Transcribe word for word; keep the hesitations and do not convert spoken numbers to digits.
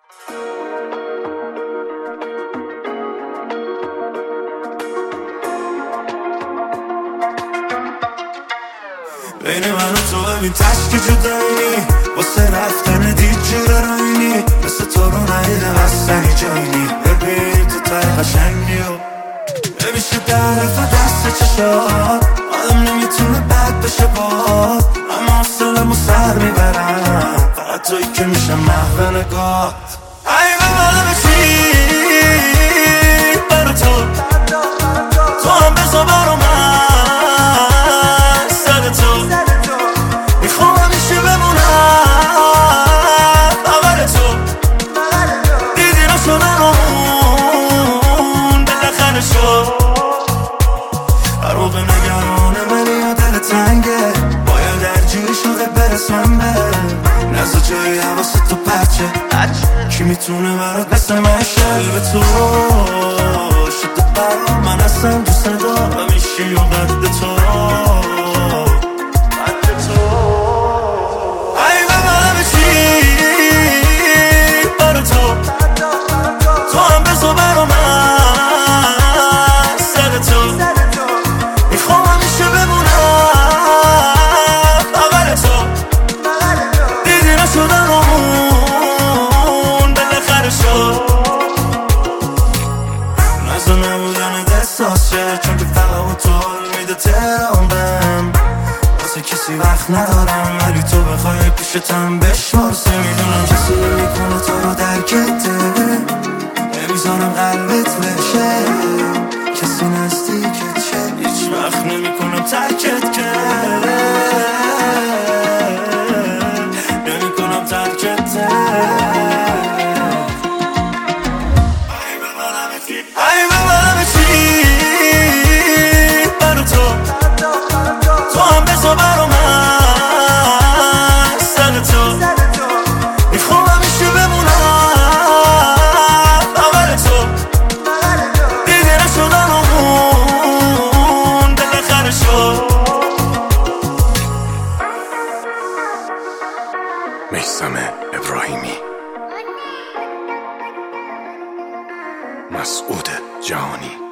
بین من و تو ببین تشکی جدایی واسه رفتن دید جور روینی مثل تو رو ندیدم بستنی جایینی ببین تو تای قشنگی و نمیشه درف دست چشات آدم نمیتونه بد بشه باد اما حسلمو سر میبرم فقط توی که میشه محو نگات ای ببالم چی برا تو تو هم بزا برا من سر تو میخوام همیشه بمونم بغل تو دیدی نشدنمون بالاخره شد هر موقع نگرانه منی یا دل تنگه باید درجی شده برسم به نزد جایی حواست تو پرچه کی میتونه برات مثل من شه به تو شده برام من اصلا دوست ندارم ایشی و قد تو نزد نبودن احساسه چون که فقط تو حال میده تهران بهم واسه کسی وقت ندارم ولی تو بخوای پیشتم بشمارسه میدونم کسی نمیکنه تو رو درکته نمیذارم قلبت بشه کسی نزدیکت شه هیچ وقت نمیکنم ترکت که نمیکنم ترکت ای ببالم چی برا تو تو هم بزا برا من سر تو میخوام همیشه بمونم بغل تو دیگه نشدنمون بالاخره شد میثم ابراهیمی مسعود جهانی